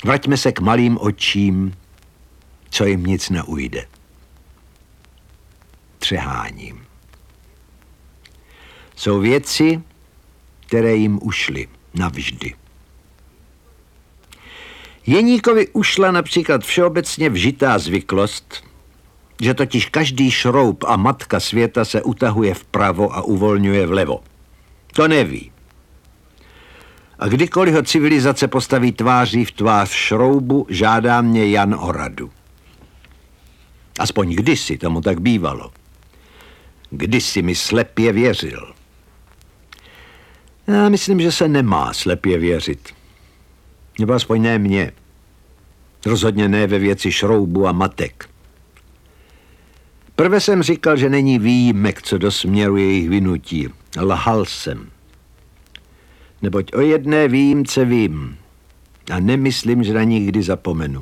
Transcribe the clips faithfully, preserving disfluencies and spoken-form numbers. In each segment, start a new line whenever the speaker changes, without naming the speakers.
Vraťme se k malým očím, co jim nic neujde. Třeháním. Jsou věci, které jim ušly navždy. Jeníkovi ušla například všeobecně vžitá zvyklost, že totiž každý šroub a matka světa se utahuje vpravo a uvolňuje vlevo. To neví. A kdykoliv ho civilizace postaví tváří v tvář šroubu, žádá mě Jan o radu. Aspoň kdysi tomu tak bývalo. Kdysi mi slepě věřil. Já myslím, že se nemá slepě věřit. Nebo aspoň ne mně. Rozhodně ne ve věci šroubu a matek. Prve jsem říkal, že není výjimek, co do směru jejich vynutí. Lhal jsem. Neboť o jedné výjimce vím. A nemyslím, že na ní kdy zapomenu.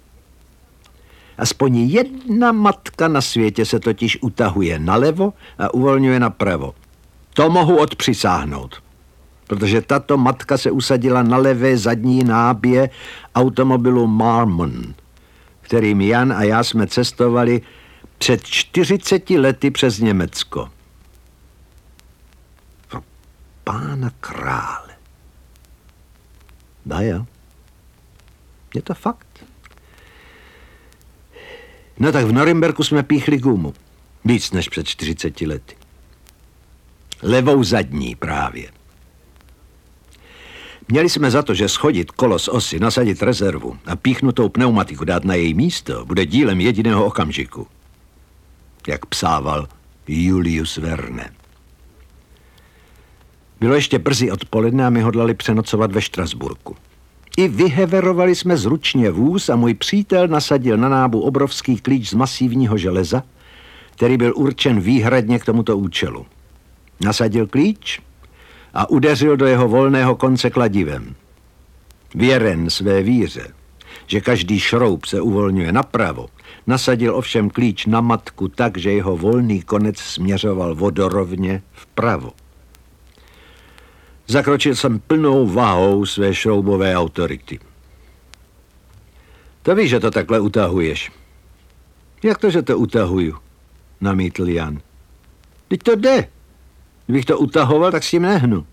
Aspoň jedna matka na světě se totiž utahuje nalevo a uvolňuje napravo. To mohu odpřisáhnout. Protože tato matka se usadila na levé zadní nábě automobilu Marmon, kterým Jan a já jsme cestovali před čtyřiceti lety přes Německo. Pro pána krále. Daja, je to fakt. No tak v Norimberku jsme píchli gumu. Víc než před čtyřiceti lety. Levou zadní právě. Měli jsme za to, že schodit kolo z osy, nasadit rezervu a píchnutou pneumatiku dát na její místo bude dílem jediného okamžiku. Jak psával Julius Verne. Bylo ještě brzy odpoledne a my hodlali přenocovat ve Štrasburku. I vyheverovali jsme zručně vůz a můj přítel nasadil na nábu obrovský klíč z masivního železa, který byl určen výhradně k tomuto účelu. Nasadil klíč a udeřil do jeho volného konce kladivem. Věren své víře, že každý šroub se uvolňuje napravo, nasadil ovšem klíč na matku tak, že jeho volný konec směřoval vodorovně vpravo. Zakročil jsem plnou váhou své šroubové autority. To víš, že to takhle utahuješ. Jak to, že to utahuju? Namítl Jan. Teď to jde. Kdybych to utahoval, tak s tím nehnu.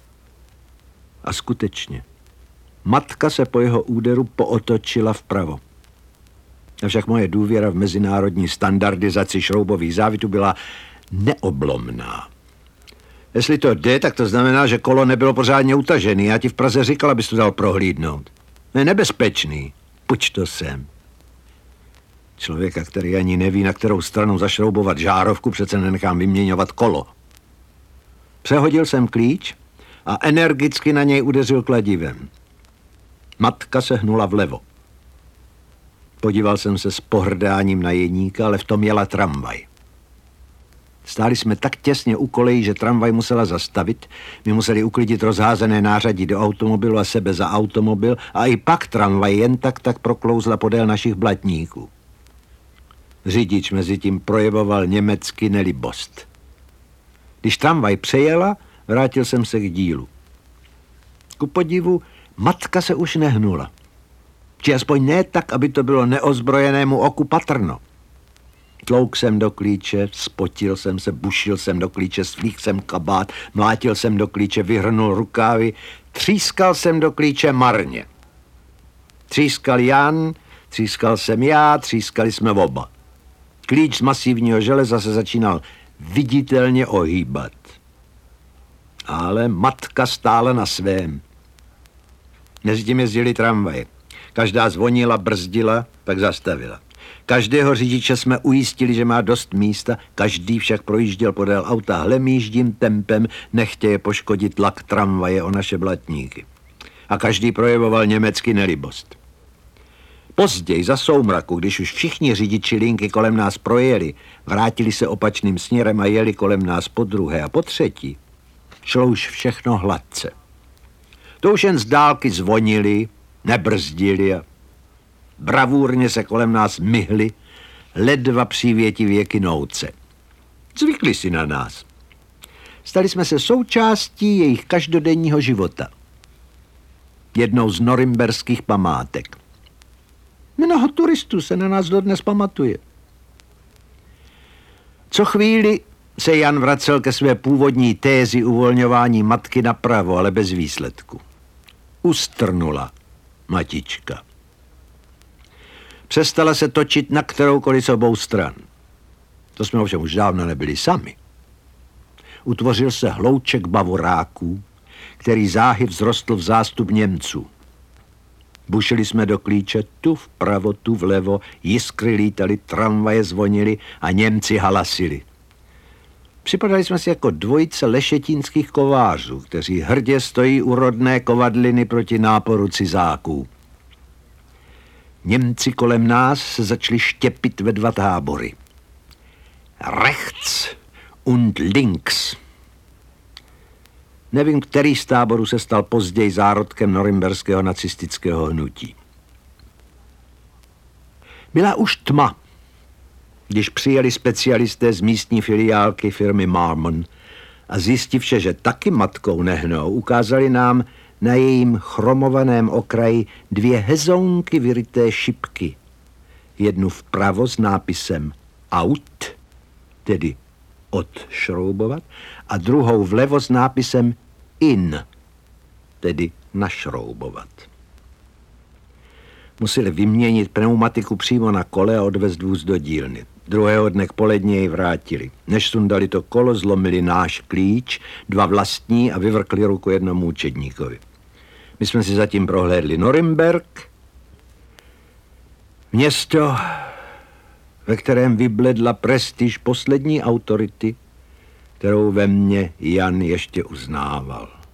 A skutečně. Matka se po jeho úderu pootočila vpravo. Avšak moje důvěra v mezinárodní standardizaci šroubových závitů byla neoblomná. Jestli to jde, tak to znamená, že kolo nebylo pořádně utažený. Já ti v Praze říkal, abys to dal prohlídnout. Je nebezpečný. Pojď to sem. Člověka, který ani neví, na kterou stranu zašroubovat žárovku, přece nenechám vyměňovat kolo. Přehodil jsem klíč a energicky na něj udeřil kladivem. Matka se hnula vlevo. Podíval jsem se s pohrdáním na Jeníka, ale v tom jela tramvaj. Stáli jsme tak těsně u kolejí, že tramvaj musela zastavit. My museli uklidit rozházené nářadí do automobilu a sebe za automobil a i pak tramvaj jen tak tak proklouzla podél našich blatníků. Řidič mezi tím projevoval německy nelibost. Když tramvaj přejela, vrátil jsem se k dílu. Ku podivu, matka se už nehnula. Či aspoň ne tak, aby to bylo neozbrojenému oku patrno. Tlouk jsem do klíče, spotil jsem se, bušil jsem do klíče, svlík jsem kabát, mlátil jsem do klíče, vyhrnul rukávy, třískal jsem do klíče marně. Třískal Jan, třískal jsem já, třískali jsme oba. Klíč z masivního železa se začínal viditelně ohýbat. Ale matka stála na svém. Mezitím jezdili tramvaje. Každá zvonila, brzdila, pak zastavila. Každého řidiče jsme ujistili, že má dost místa, každý však projížděl podél auta hlemýždím tempem, nechtěje poškodit tlak tramvaje o naše blatníky. A každý projevoval německy nelibost. Později za soumraku, když už všichni řidiči linky kolem nás projeli, vrátili se opačným směrem a jeli kolem nás po druhé a po třetí, šlo už všechno hladce. To už jen z dálky zvonili, nebrzdili a bravůrně se kolem nás myhli, ledva přívětivě kinouce. Zvykli si na nás. Stali jsme se součástí jejich každodenního života. Jednou z norimberských památek. Mnoho turistů se na nás dodnes pamatuje. Co chvíli se Jan vracel ke své původní tézi uvolňování matky napravo, ale bez výsledku. Ustrnula matička. Přestala se točit na kteroukoliv z obou stran. To jsme ovšem už dávno nebyli sami. Utvořil se hlouček bavoráků, který záhy vzrostl v zástup Němců. Bušili jsme do klíče tu vpravo, tu vlevo, jiskry lítaly, tramvaje zvonily a Němci halasili. Připadali jsme si jako dvojice lešetínských kovářů, kteří hrdě stojí u rodné kovadliny proti náporu cizáků. Němci kolem nás se začali štěpit ve dva tábory. Rechts und links. Nevím, který z táborů se stal později zárodkem norimberského nacistického hnutí. Byla už tma, když přijeli specialisté z místní filiálky firmy Marmon a zjistivše, že taky matkou nehnou, ukázali nám na jejím chromovaném okraji dvě hezounky vyryté šipky. Jednu vpravo s nápisem out, tedy odšroubovat, a druhou vlevo s nápisem in, tedy našroubovat. Museli vyměnit pneumatiku přímo na kole a odvést vůz do dílny. Druhého dne k poledně ji vrátili. Než sundali to kolo, zlomili náš klíč, dva vlastní a vyvrkli ruku jednomu učedníkovi. My jsme si zatím prohlédli Norimberk, město, ve kterém vybledla prestiž poslední autority, kterou ve mně Jan ještě uznával.